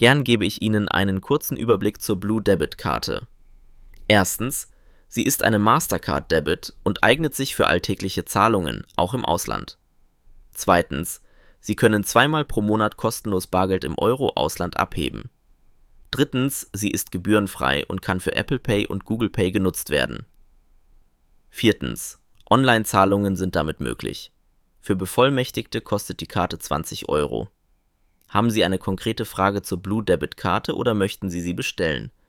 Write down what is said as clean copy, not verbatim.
Gern gebe ich Ihnen einen kurzen Überblick zur Blue Debit Karte. Erstens, sie ist eine Mastercard Debit und eignet sich für alltägliche Zahlungen, auch im Ausland. Zweitens, Sie können zweimal pro Monat kostenlos Bargeld im Euro-Ausland abheben. Drittens, sie ist gebührenfrei und kann für Apple Pay und Google Pay genutzt werden. Viertens, Online-Zahlungen sind damit möglich. Für Bevollmächtigte kostet die Karte 20 Euro. Haben Sie eine konkrete Frage zur Blue Debit Karte oder möchten Sie sie bestellen?